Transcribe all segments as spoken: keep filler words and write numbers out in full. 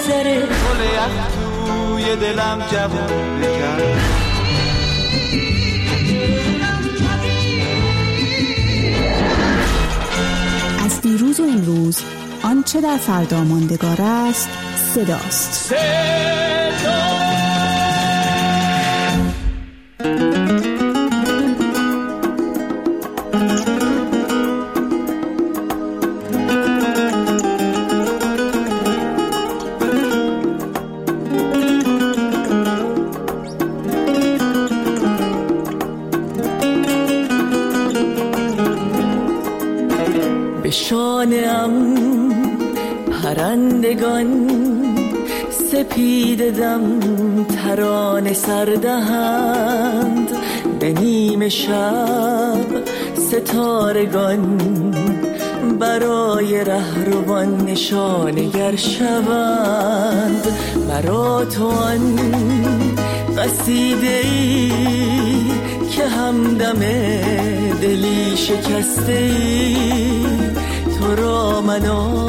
سره گل یخ توی دلم جوون بکن. از دیروز و امروز آنچه در فردا ماندگار است صداست. صدا شانه‌ام پرندگان سپید دم ترانه سردهند، به نیم شب ستارگان برای رهروان نشانگر شوند. مرا تو آن قصیده‌ای که همدم دلی شکسته‌ای، تو را من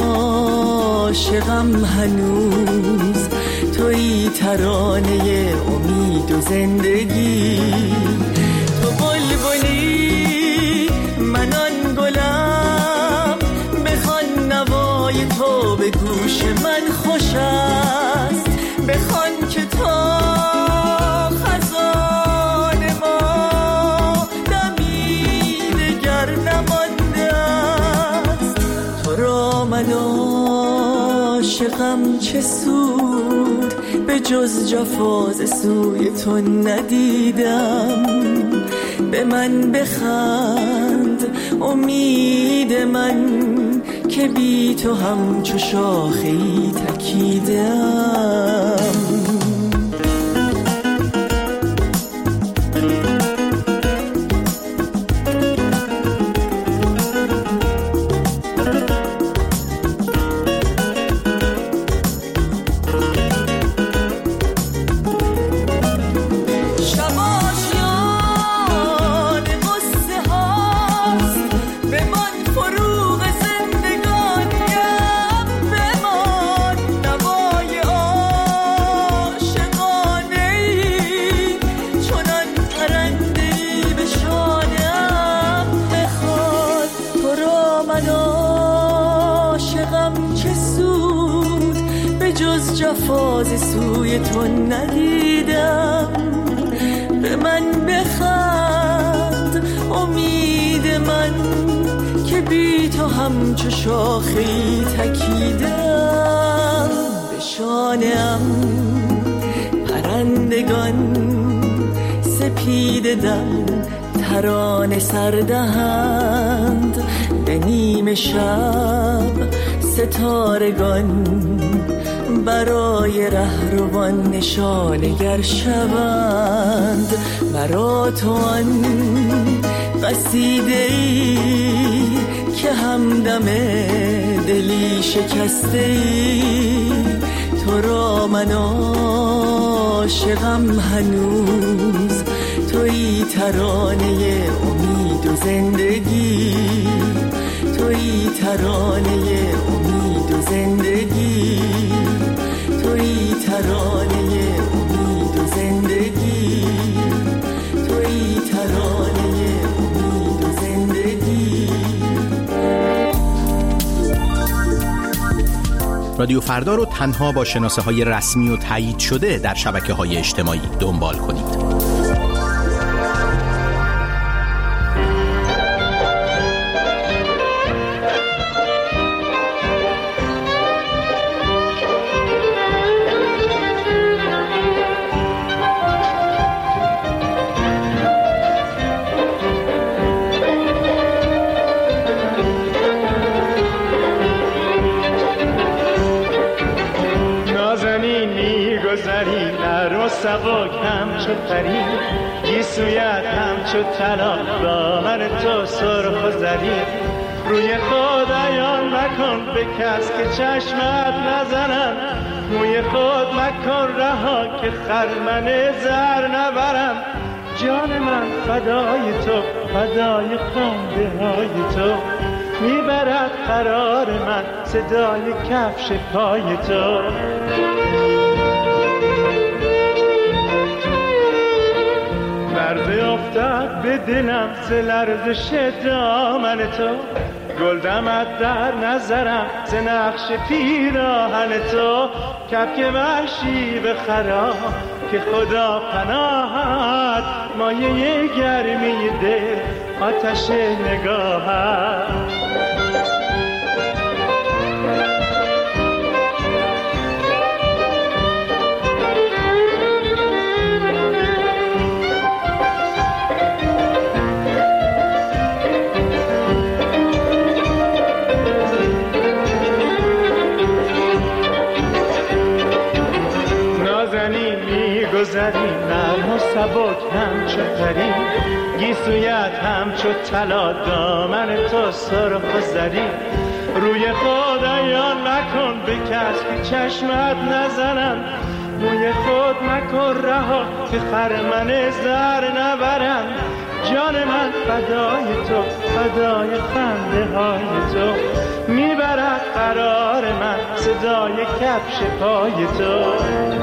عاشقم هنوز، تویی ترانه امید و زندگی. تو بلبلی من آن گلم، بخوان نوای تو به گوش من خوش است، بخوان که تا خزان ما دمی دگر نمانده است. تو را من عاشقم چه سود، به جز جفا ز سوی تو ندیدم. به من بخند امید من که بی تو همچو شاخه‌ای تکیدم. جفاز سوی تو ندیدم. به من بخند امید من که بی تو همچو شاخه‌ای تکیدم. به شانه‌ام پرندگان سپید دم ترانه سردهند، به نیم شب ستارگان برای رهروان نشانگر شوند. مرا تو آن قصیده‌ای که همدم دلی شکسته‌ای، تو را من عاشقم هنوز، تویی ترانه امید و زندگی، تویی ترانه امید و زندگی، تویی ترانه امید و زندگی، تویی ترانه امید و زندگی. رادیو فردا رو تنها با شناسه های رسمی و تایید شده در شبکه های اجتماعی دنبال کنید. سبک همچو پری گیسویت همچو طلا، دامن تو سرخ و زرید، روی خود عیان مکن به کس که چشمت نزنن، موی خود مکن رها که خرمن زر نبرم. جان من فدای تو، فدای خنده های تو، میبرد قرار من صدای کفش پای تو. لرزه افتاد به دلم ز لرزش دامن تو، گل دمد در نظرم ز نقش پیراهن تو. کبک وحشی به خراب که خدا پناهت، مایه گرمی دل آتش نگاهت. گذری نرم و سبک همچو پری، گیسویت همچو طلا دامن تو سرخ و زری. روی خود عیان نکن به کس که چشمت نزنن، روی خود مکن رها که خرمن زر نبرن. جان من فدای تو فدای خنده های تو، میبرد قرار من صدای کفش پای تو.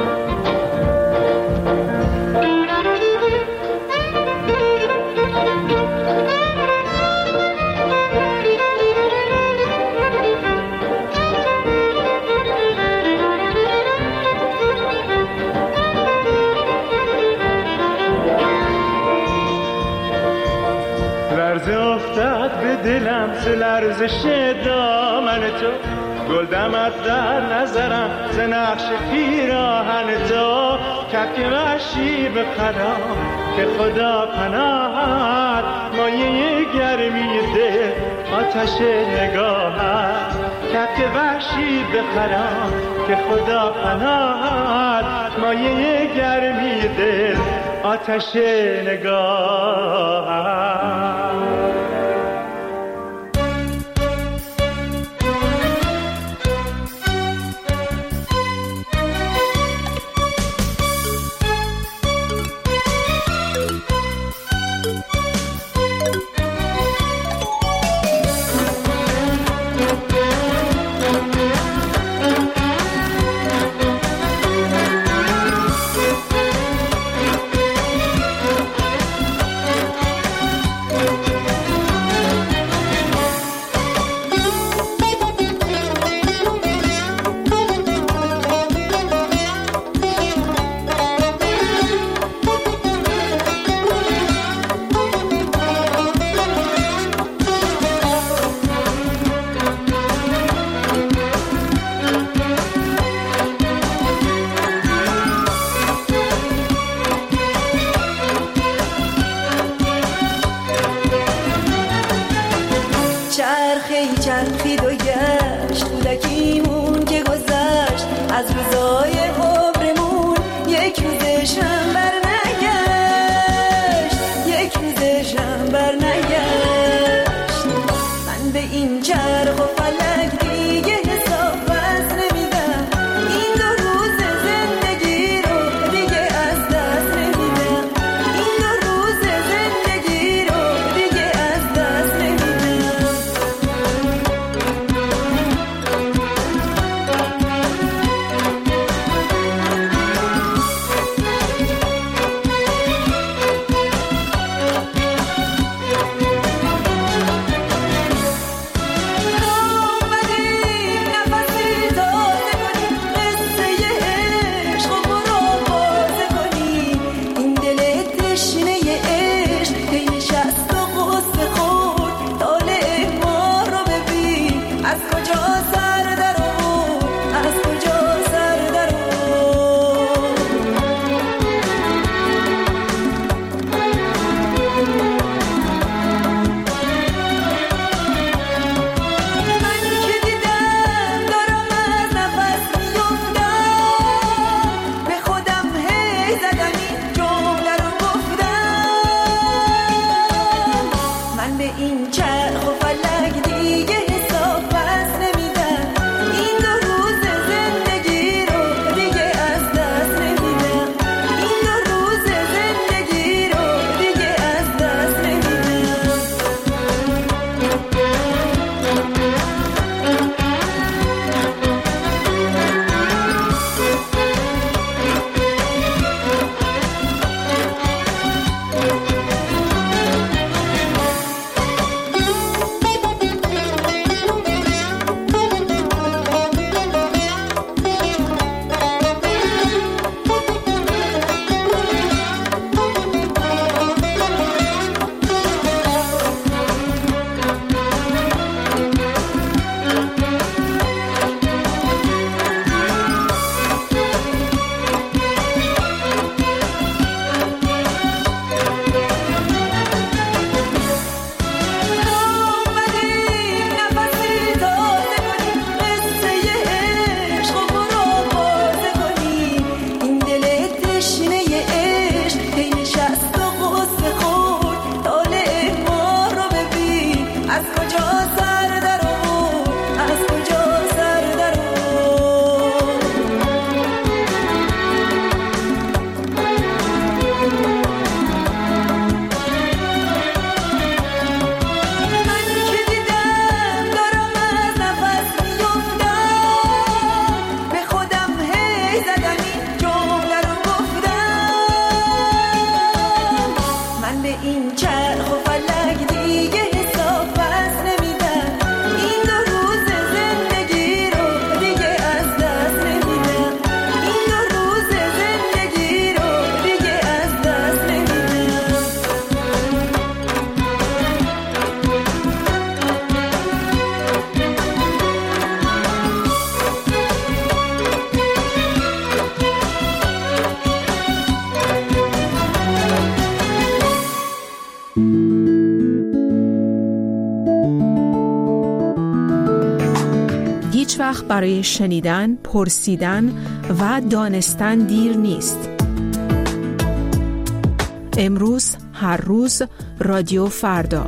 لرزه افتاد به دلم ز لرزش دامن تو، گل دمد در نظرم ز نقش پیراهن تو. کبک وحشی به خرام که خدا پناهت، مایه گرمی دل آتش نگاهت. کبک وحشی به خرام که خدا پناهت، مایه گرمی دل آتش نگاهت. چرخید و گشت کودکیمون که گذشت، از روزای عمرمون یک روزشم بر نگشت، یک روزشم بر نگشت. من به این چرخ و فلک دیگه حساب بس نمیدم، این دو روز زندگی رو دیگه از دست نمیدم، این دو روز زندگی رو دیگه از دست نمیدم. وقت برای شنیدن، پرسیدن و دانستن دیر نیست. امروز، هر روز، رادیو فردا.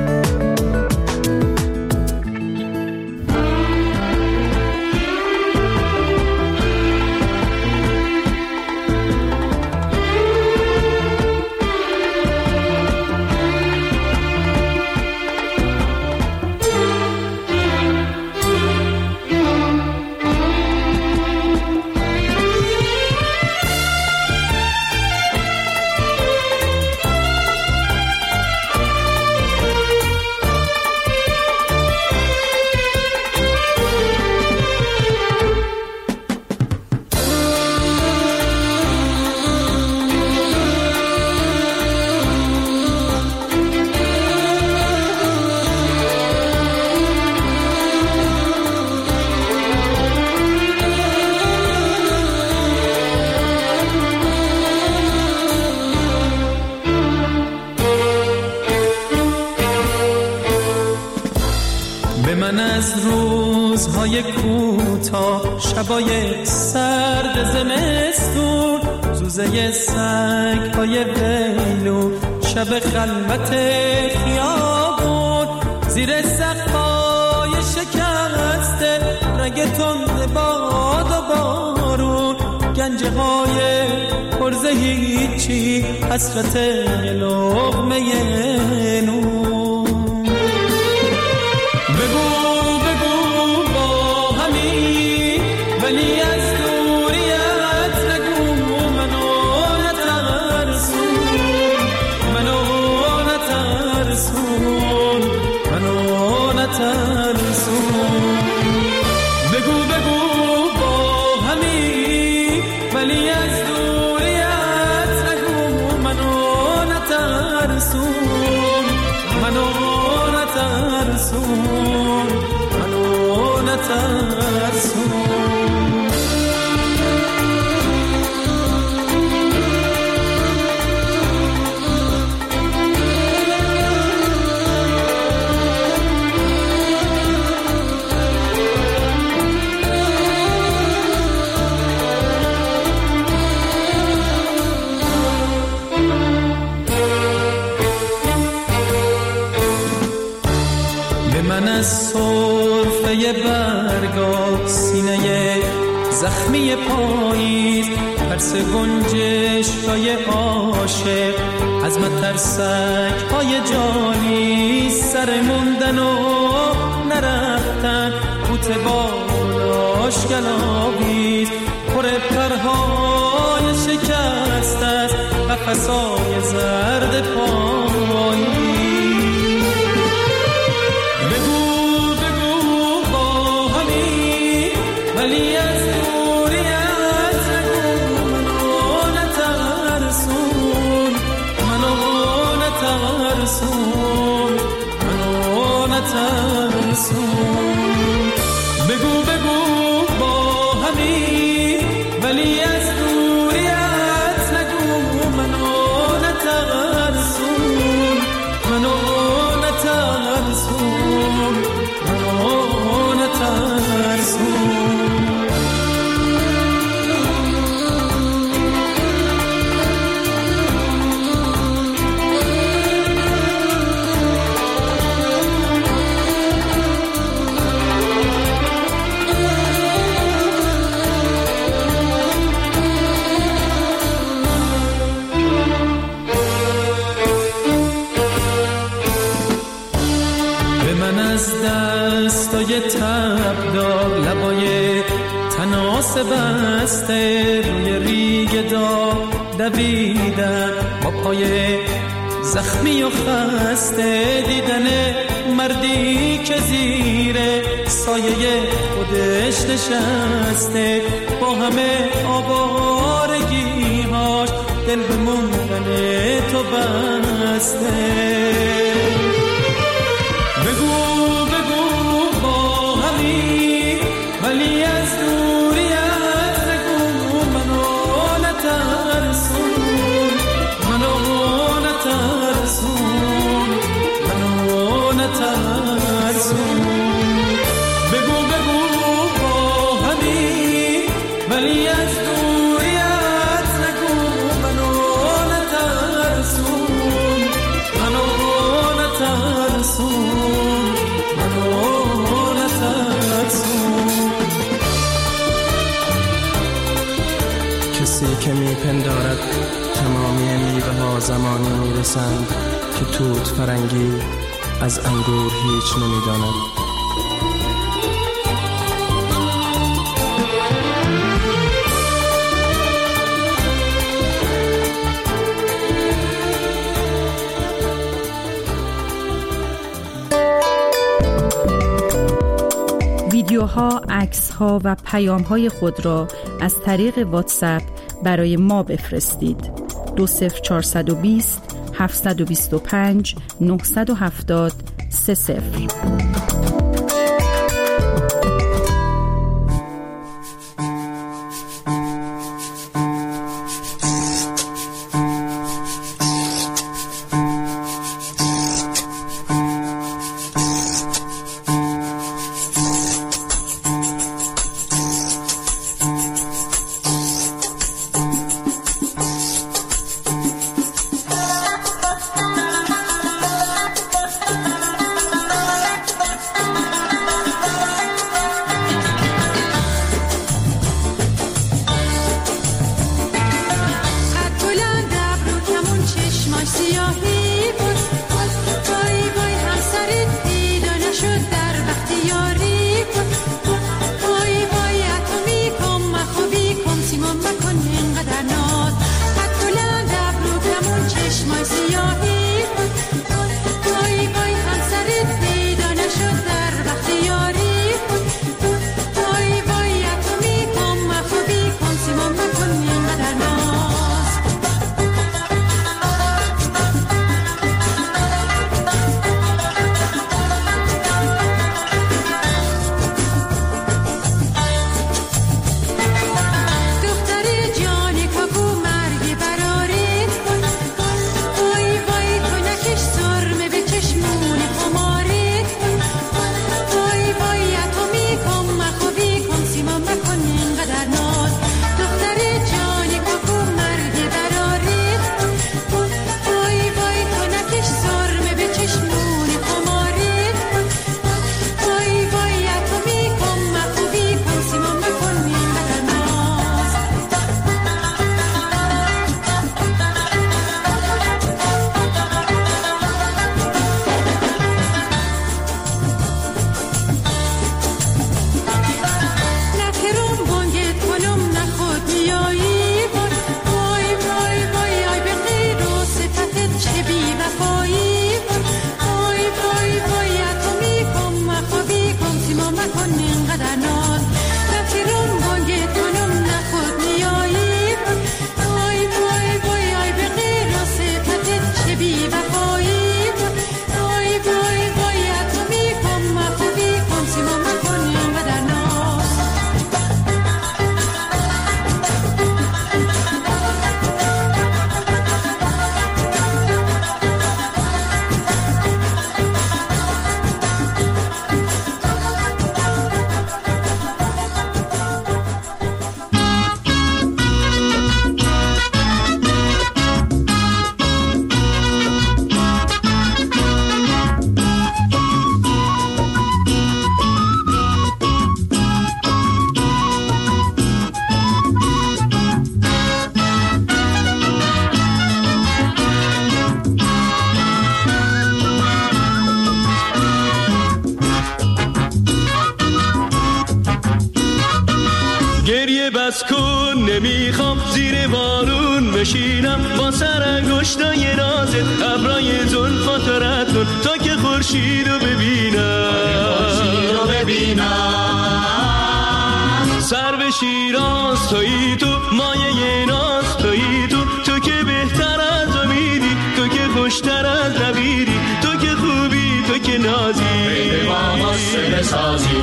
روزهای کوتاه، شبای سرد زمستون، زوزه سگ‌های ویلو، شب خلوت خیابون، زیر سقف‌های شکسته، رگ تند باد و بارون، گنجه‌های پرز هیچی، حسرت لقمه نون. بگو ولی از دوریت نگو منو نترسون، منو نترسون، منو نترسون. بگو بگو با همی ولی از دوریت نگو منو نترسون، منو نترسون، منو نترسون. سرفه برگا، سینه زخمی پاییز، ترس گنجش‌های عاشق، از مترسک‌های جانی، سر موندن و نرفتن، بوته بالاش گلاویز، پر پرهای شکست است، قفس‌های زرد پایی. ولی از دوریت نگو منو نترسون، منو نترسون، منو نترسون. بگو بگو با همی ولی از دوریت نگو منو نترسون، منو نترسون، منو نترسون. دستای تبدار، لبای تناس بسته، روی ریگ داغ دویدن، با پای زخمی و خسته، دیدن مردی که زیر سایه خودش نشسته، با همه آوارگی‌هاش دل به موندن تو بسته. بگو ولی از دوریت نگو منو نترسون، منو نترسون، منو نترسون. بگو بگو با کسی که میپندارد تمامی میوه ها زمانی میرسند که توت فرنگی از انگور هیچ نمیداند. ویدیوها، عکس‌ها و پیام‌های خود را از طریق واتساپ برای ما بفرستید. دو صفر چهارصد و بیست هفتصد و بیست و پنج نهصد و هفتاد سه صفر. بس کن نمیخوام زیر بارون بشینم با سر انگشتای نازت ابرای زلفات رد کن تا که خورشید رو ببینم خورشید رو ببینم سر به شیراز تویی تو مایه ناز تویی تو تو که بهتر از امیدی تو که خوشتر از نویدی تو که خوبی تو که نازی بیده با ماسه بسازی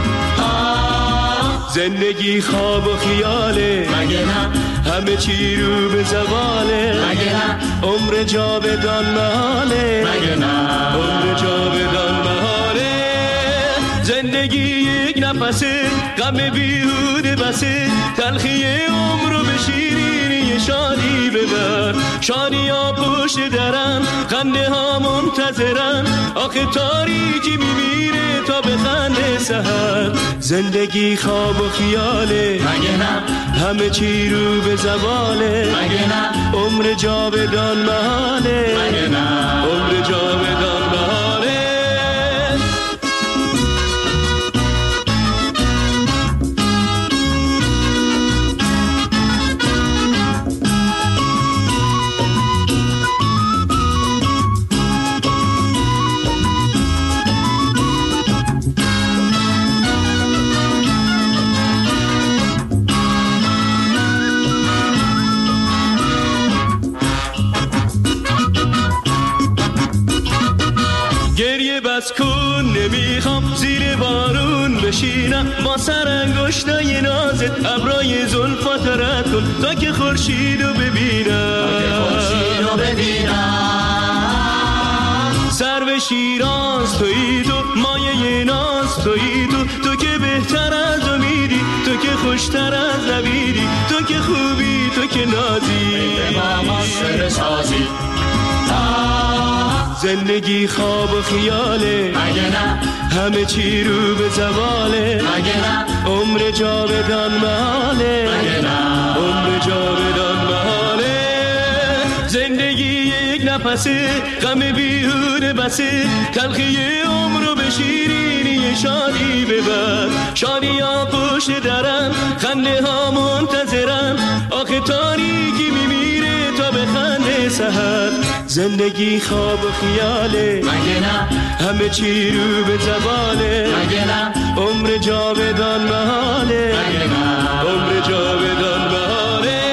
زندگی خواب و خیاله مگه نه همه چی رو به زواله مگه نه عمر جاودان محاله مگه نه عمر جاودان محاله زندگی یک نفسه غم بیهوده بسه تلخی عمر رو به شیرینی شادی ببر. شادیا پشت درن، خنده ها منتظرن، آخه تاریکی میمیره تا به خنده سحر. زندگی خواب و خیاله مگه نه، همه چی رو به زواله مگه نه، عمر جاودان محاله مگه نه، عمر جاودان محاله. بس کن نمیخوام زیر بارون بشینم، با سر انگشتای نازت ابرای زلفات رد کن تا که خورشیدو ببینم، سر به شیراز تویی تو، مایه ناز تویی تو، تو که بهتر از امیدی، تو که خوشتر از نویدی، تو که خوبی، تو که نازی زندگی خواب و خیاله مگه نه، همه چی رو به زواله مگه نه، عمر جاودان محاله مگه نه، عمر جاودان محاله. زندگی یک نفسه، غم بیهوده بسه، تلخی عمر رو به شیرینی شادی ببر. شادی ها پشت درن، خنده ها منتظرن، آخه تاریکی میمیره تا به خنده سحر. زندگی خواب و خیاله مگه نه، همه چی رو به زواله مگه نه، عمر جاودان محاله مگه نه، عمر جاودان محاله.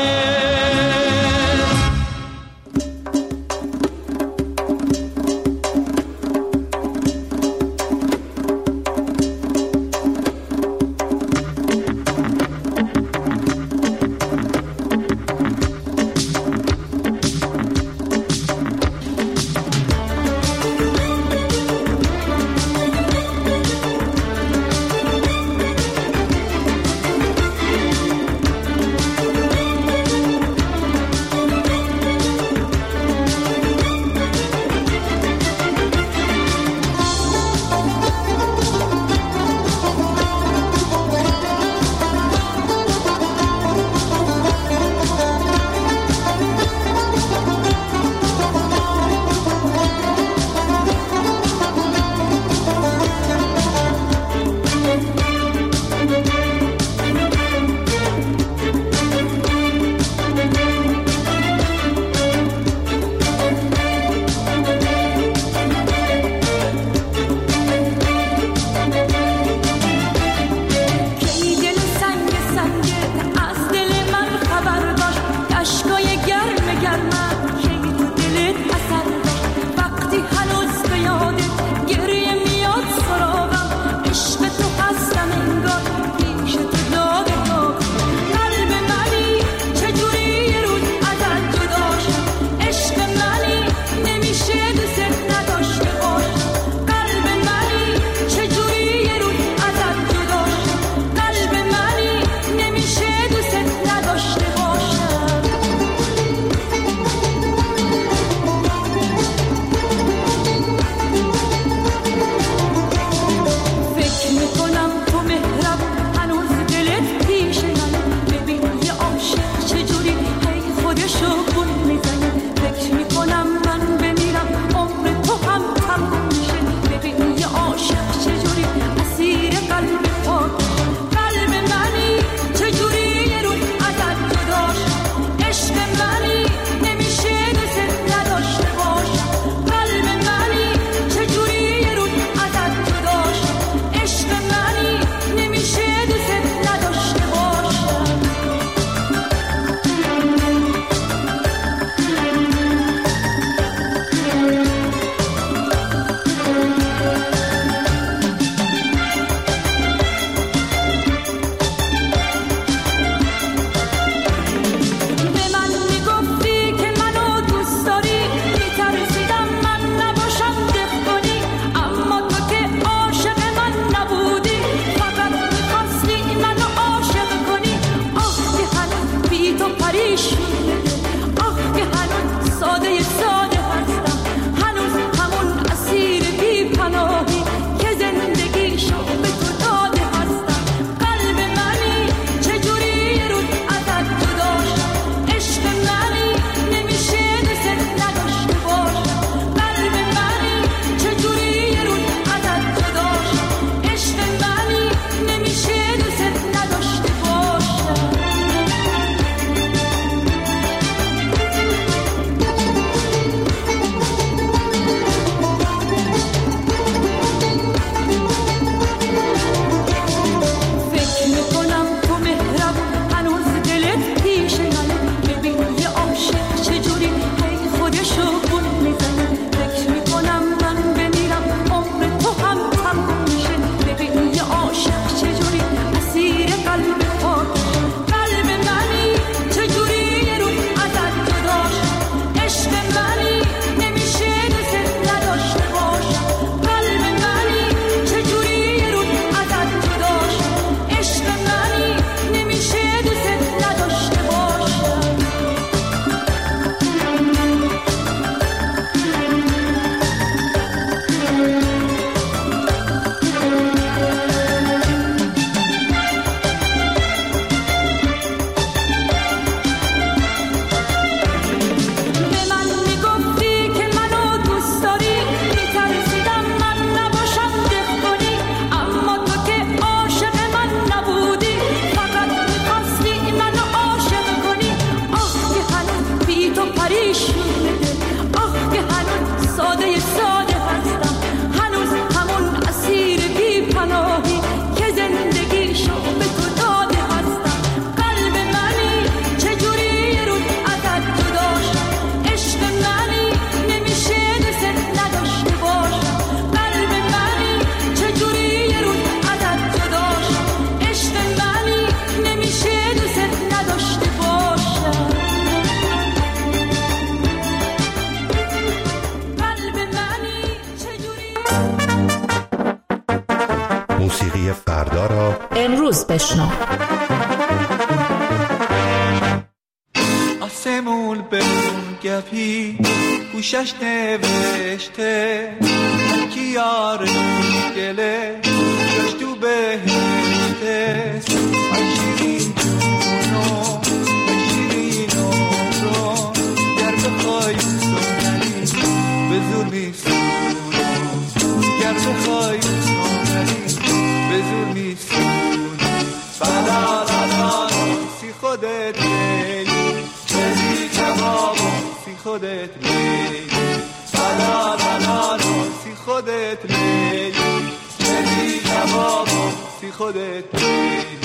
آسمون به اون گپی گوشش نوشته کی یارش گله جاش تو بهشته آی شیرین جونو آی شیرین عمرو گر بخوای سونری به زور میسونو گر بخوای سونری به زور میسونو بلا بلا سی خودت لیلی بزی کبابو سی خودت لیلی بلا بلا سی خودت لیلی بزی کبابو سی خودت لیلی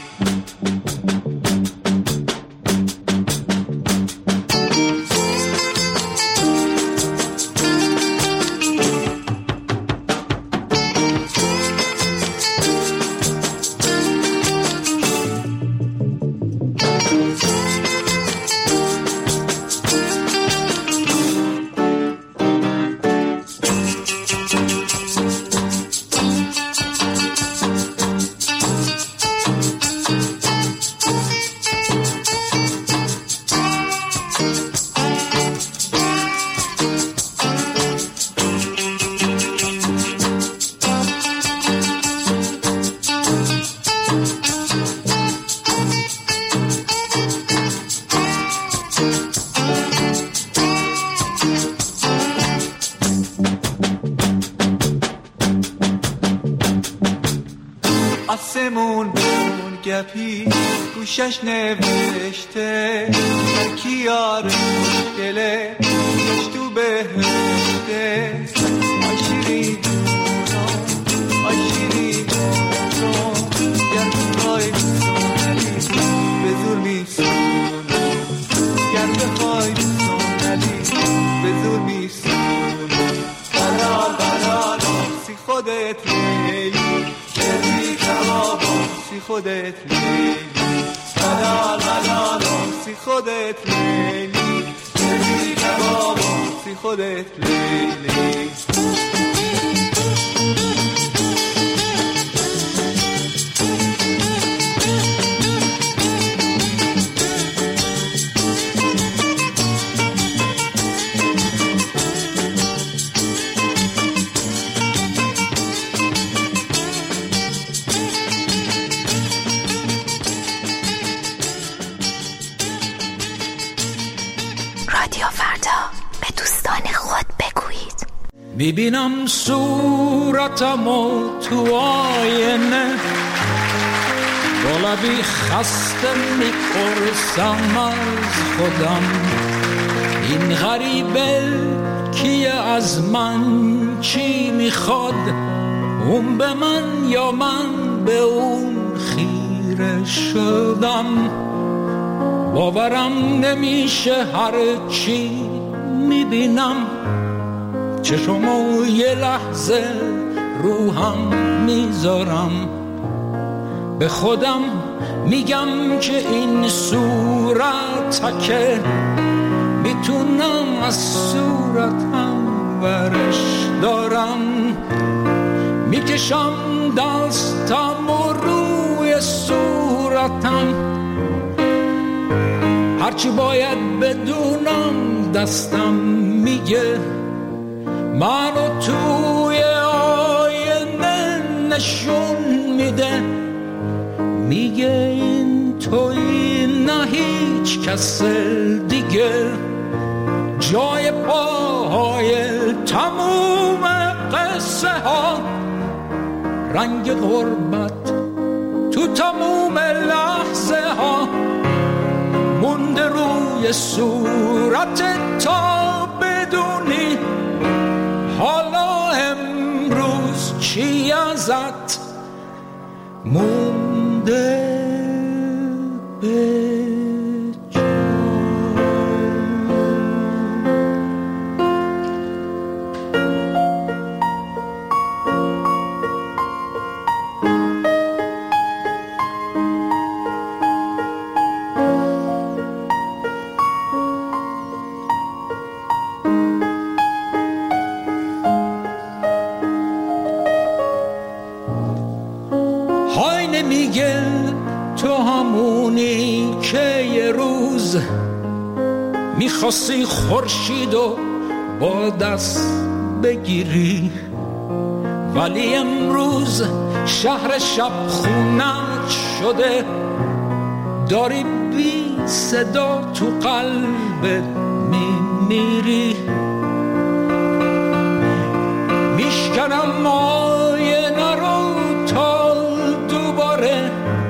آسمون به اون گپی گوشش نوشته کی یار مشکله گشت تو بهشته آی شیرین جونو آی شیرین عمرو گر بخوای سونری به زور میسونو گر بخوای سونری به زور میسونو بلال بلال سی خودت لیلی بزی کبابو سی خودت لیلی بلال بلال سی خودت لیلی بزی کبابو سی خودت لیلی رادیو فردا به دوستان خود بگویید. میبینم صورتمو تو آینه با لبی خسته میپرسم از خودم این غریبه کیه از من چی میخواد اون به من یا من به اون خیره شدم باورم نمیشه هر چی میبینم چشمو یه لحظه روحم میذارم به خودم میگم که این صورت که میتونم از صورتم ورش دارم میکشم دستم و روی صورتم هرچی باید بدونم دستم میگه منو توی آینه نشون میده میگه این توی نه هیچ کس دیگه جای پاهای تموم قصه ها رنگ غربت تو تموم لحظه ها مونده روی صورت تا بدونی حالا امروز چی ازت مونده به میخواستی خورشیدو با دست بگیری، ولی امروز شهر شب خونت شده، داری بی صدا تو قلبت میمیری. میشکنم آینه رو تا دوباره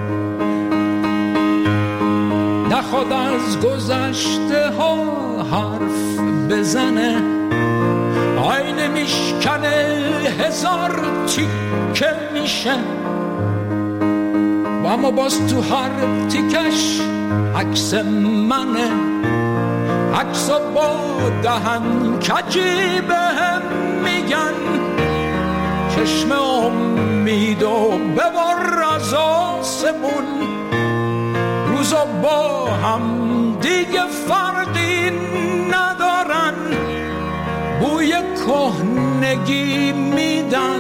نخواد از گذشته ها حرف بزنه، آینه میشکنه هزار تیکه میشه، و اما باز تو هر تیکش عکس منه، عکس با دهن کجی بهم میگن چشم امیدو ببر از آسمون، روزا با هم دیگه فرقی ندارن، بوی کهنگی میدن.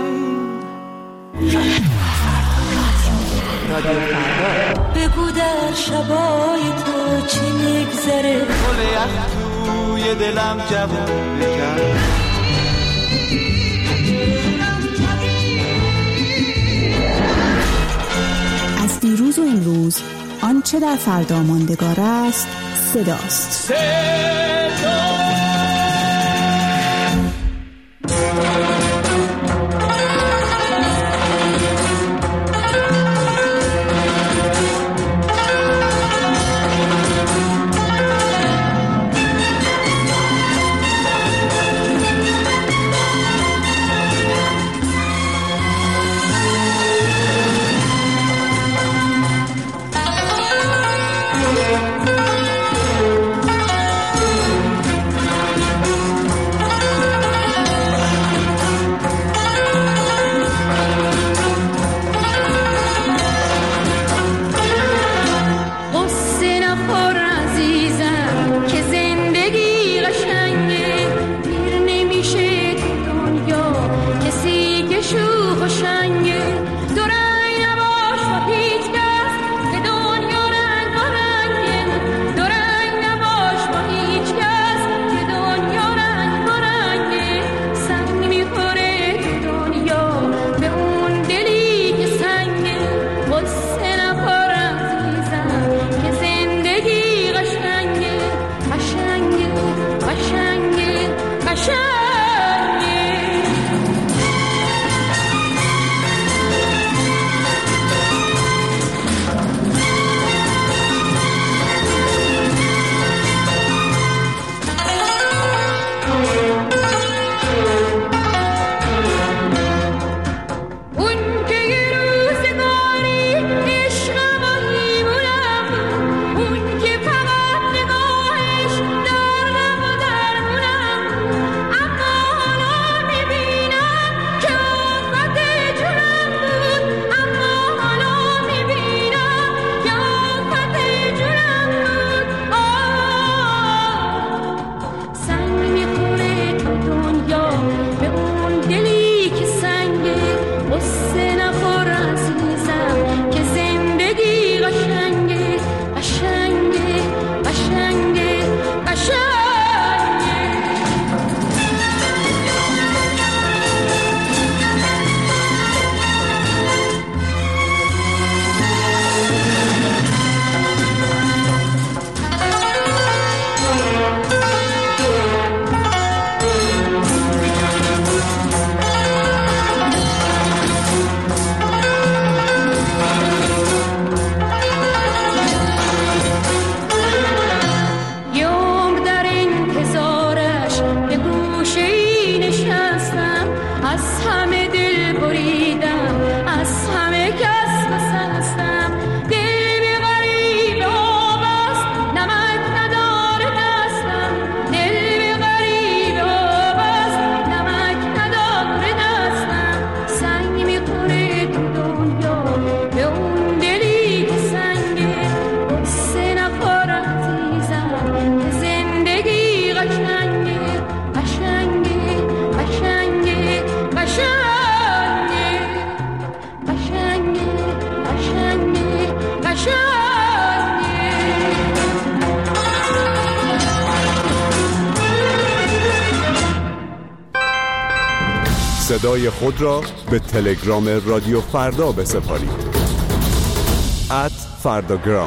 بگو در شبای تو چی میگذره، گل یخ توی دلم جوون بکن. از دیروز و امروز آنچه در فردا ماندگار است صداست. صدا صدای خود را به تلگرام رادیو فردا بسپارید. ات فرداگرام.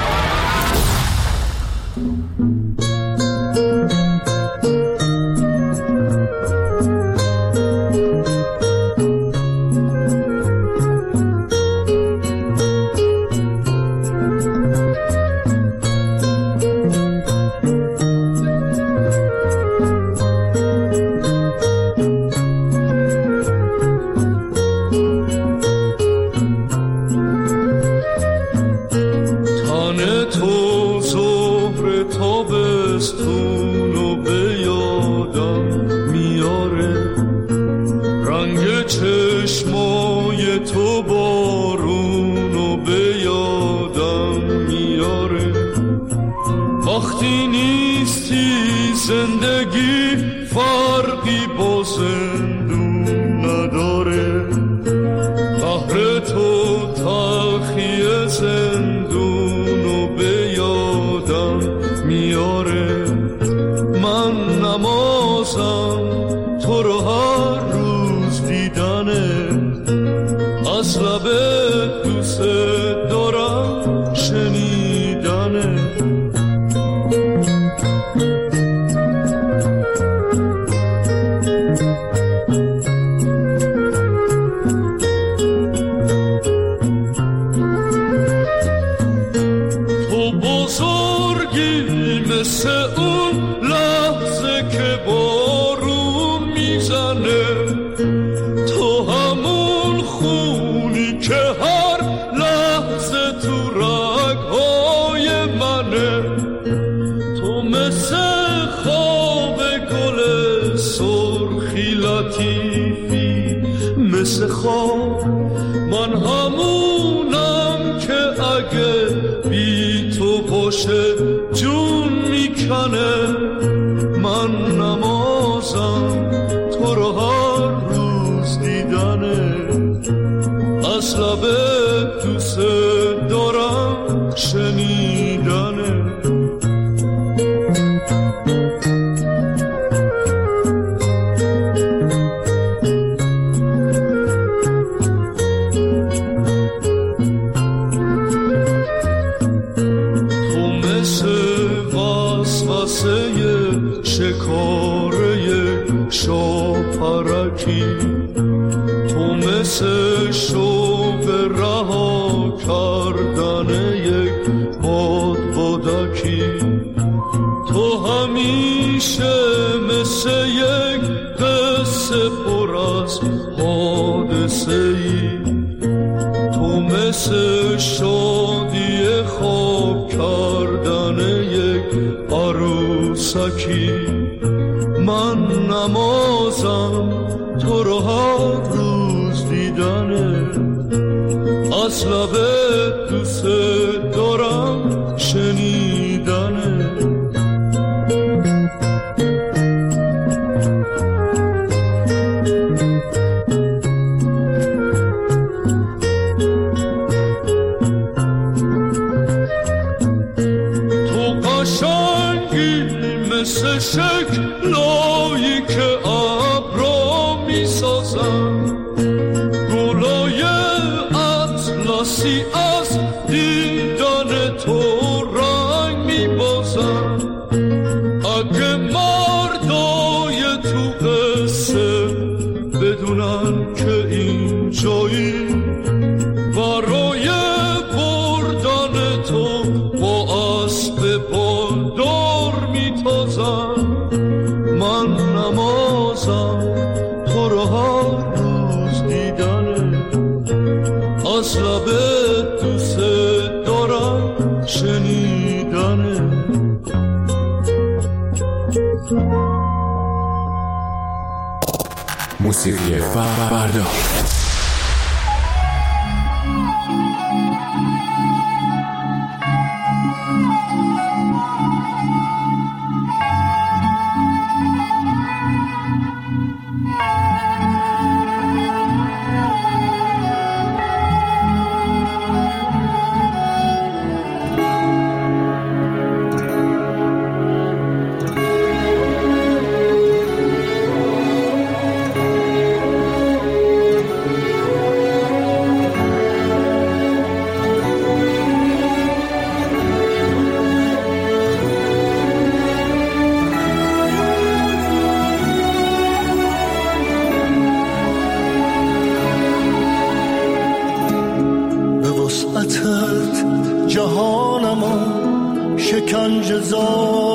موسیقی فردا.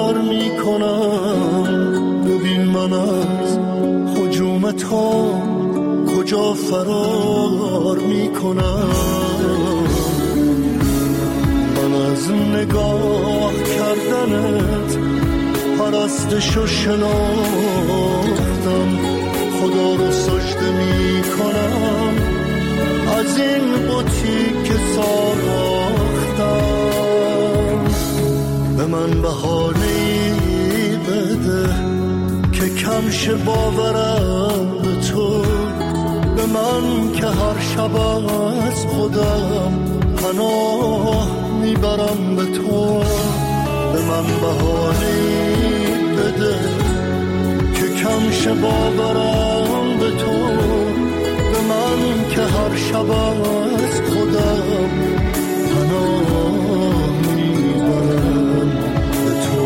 فرار می کنم. ببین من از هجوم تو کجا فرار می کنم. من از نگاه کردنت پرستش و شناختم. خدا رو سجده می کنم از این بوتی که ساختم. به من بهانه‌ای بده که کم شه باورم به تو. به من که هر شب از خودم پناه میبرم به تو. به من بهانه‌ای بده که کم شه باورم به تو. به من که هر شب از خودم پناه میبرم به تو.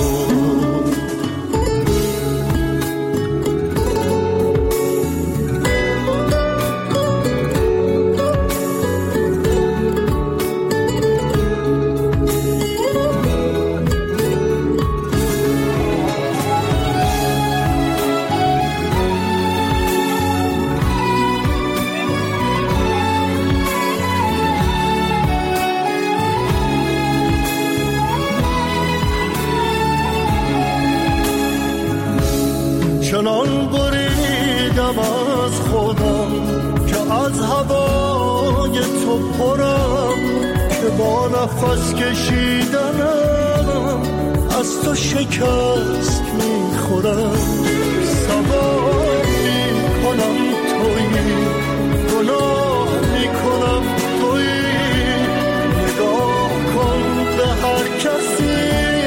چنان بریدم از خودم که از هوای تو پرم، که با نفس کشیدنم از تو شکست میخورم. سوار میکنم تویی، گناه میکنم تویی. نگاه کن به هر کسی،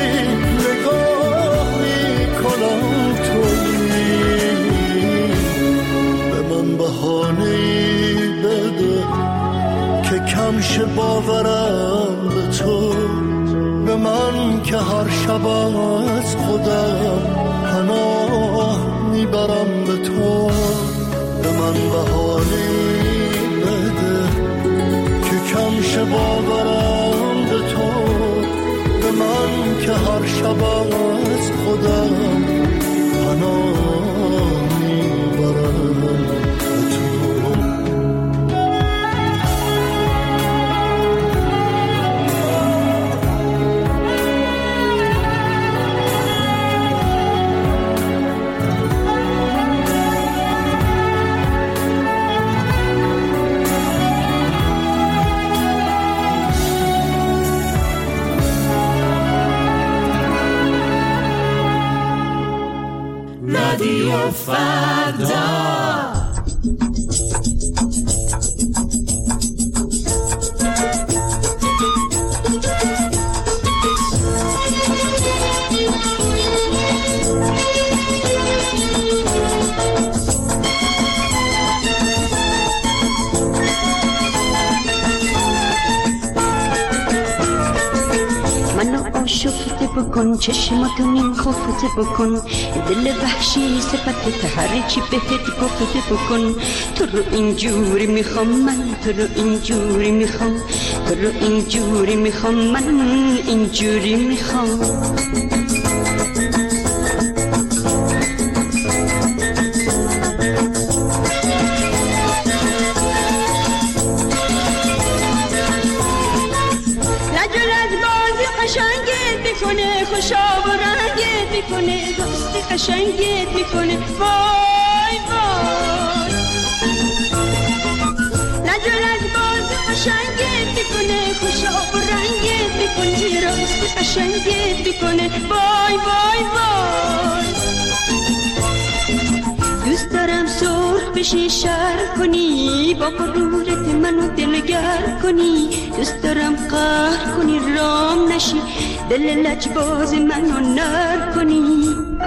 نگاه میکنم تویی. بهانه‌ای بده که کم شه باورم به تو. به من که هر شب از خودم پناه میبرم به تو. به من بهانه‌ای بده که کم شه باورم به تو. به من که هر شب از خودم پناه میبرم. رادیو فردا. شفته بکن چشماتو نیم خفته بکن. دل وحشی صفت هر چی بهت گفته بکن. تو رو اینجوری میخوام من، تو رو اینجوری میخوام، تو رو اینجوری میخوام من، اینجوری میخوام. خوشا و رنگت میکنه، دوستی قشنگت میکنه. وای وای لجلج باز قشنگت میکنه، خوشا و رنگت میکنه، راستی قشنگت میکنه. وای وای وای دوست دارم سرخ بشی شر کنی، با غرورت منو دلگر کنی. دوست دارم قهر کنی رام نشی، دل لجباز منو نر کنی.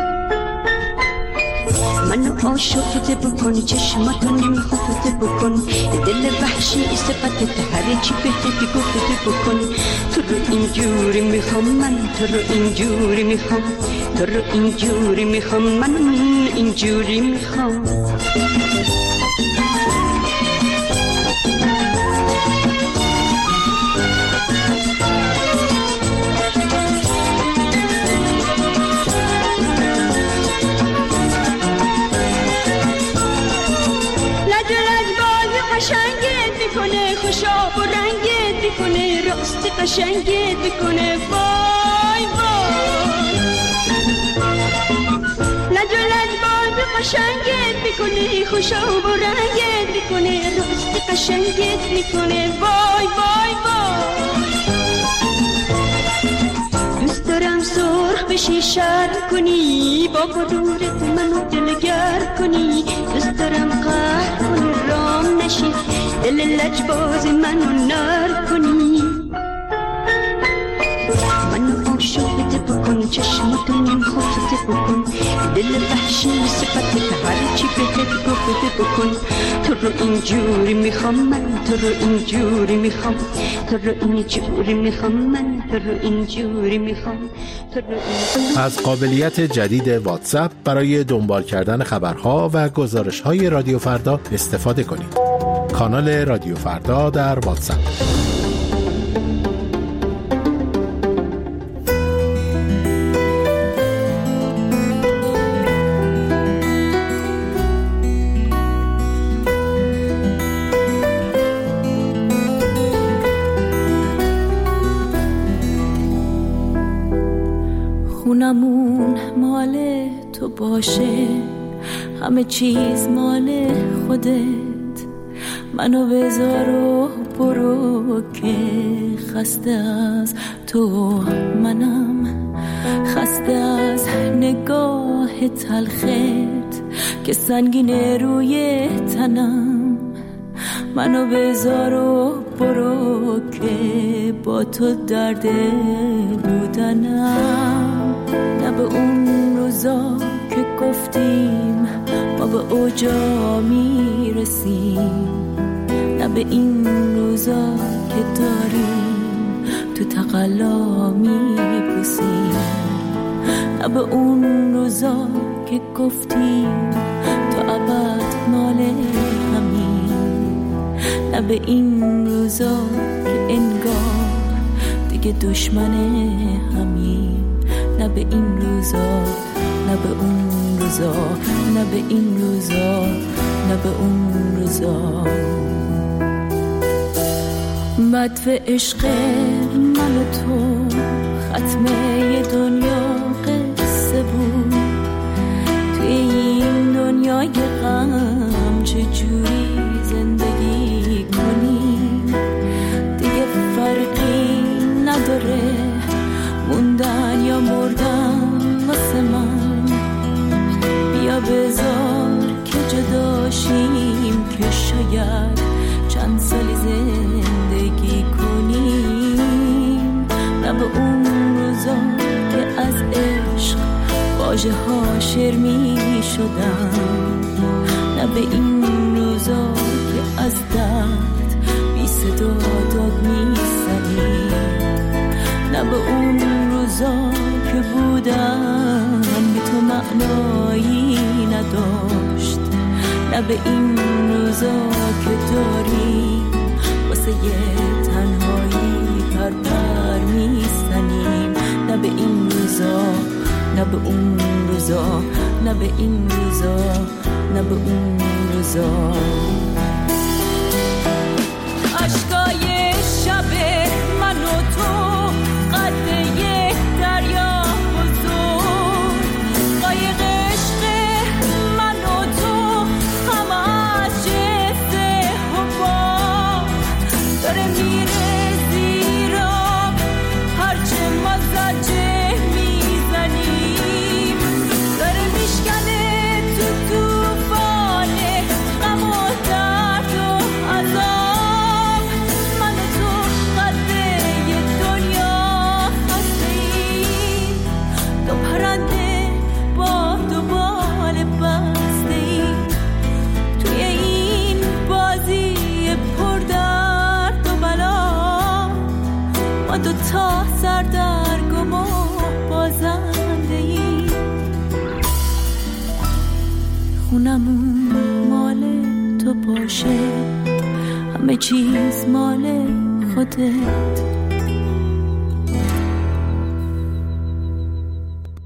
منو عاشقت بکن، چشماتو نمی خفته بکن. دل وحشی صفت هر چی بهت گفته بکن. تو رو اینجوری میخوام من، تو رو اینجوری میخوام، تو رو اینجوری میخوام من، اینجوری میخوام. بکنه راست قشنگت بکنه وای وای لج و لجبال به قشنگت بکنه خوشاب و رنگت بکنه راست قشنگت بکنه وای وای وای دوست دارم سرخ بشی شرم کنی با غرورت منو دلگر کنی دوست دارم قهر کنی رام نشی دل لجباز منو نر کنی منو عاشقت بکن چشماتو نیم خودت بکن دل وحشی صفت هر چی بهت گفت بکن تو رو اینجوری میخوام من تو رو اینجوری میخوام تو رو اینجوری میخوام من تو رو اینجوری میخوام تو رو اینجوری. از قابلیت جدید واتساپ برای دنبال کردن خبرها و گزارش‌های رادیو فردا استفاده کنید. کانال رادیو فردا در واتساپ. خونمون مال تو باشه همه چیز مال خودت منو بذار و برو که خسته از تو منم خسته از نگاه تلخت که سنگینه روی تنم منو بذار و برو که با تو درد بودنم نه به اون روزا که گفتیم ما به اوجا میرسیم نه به این روزا که داریم تو تقلا میپوسیم نه به اون روزا که گفتیم تو ابد مال همین نه به این روزا که انگار دیگه دشمن همین نه به این روزا نه به اون روزا نه به این روزا نه به اون روزا مدفع عشق من و تو ختمه دنیا قصه بود توی این دنیای غم چجوری زندگی کنیم دیگه فرقی نداره موندن یا مردن واسه من بیا بذار که جداشیم که شاید چند سالی زندگی کنیم نه به اون روزا که از عشق واژه ها شعر می شدن نه به این روزا که از درد بی صدا داد می زنیم نه به اون روزا که بودن بی تو معنایی نداشت نه به این روزا که داریم واسه یه تنهایی پر پر میزنیم نه به این روزا نه به اون روزا نه به این روزا نه به اون روزا عشقای شب من و تو قد یک دریا بزرگ قایق عشق من و تو همه از جسد حباب داره میره زیر آب هرچه ما زجه میزنیم داره میشکنه تو توفان غم و درد و عذاب من و تو قده دنیا هستیم دو پرنده با دو بال بستیم توی این بازی پر درد و بلا ما دو تا سردرگم و بازنده ایم خونمون مال تو باشه همه چیز مال خودت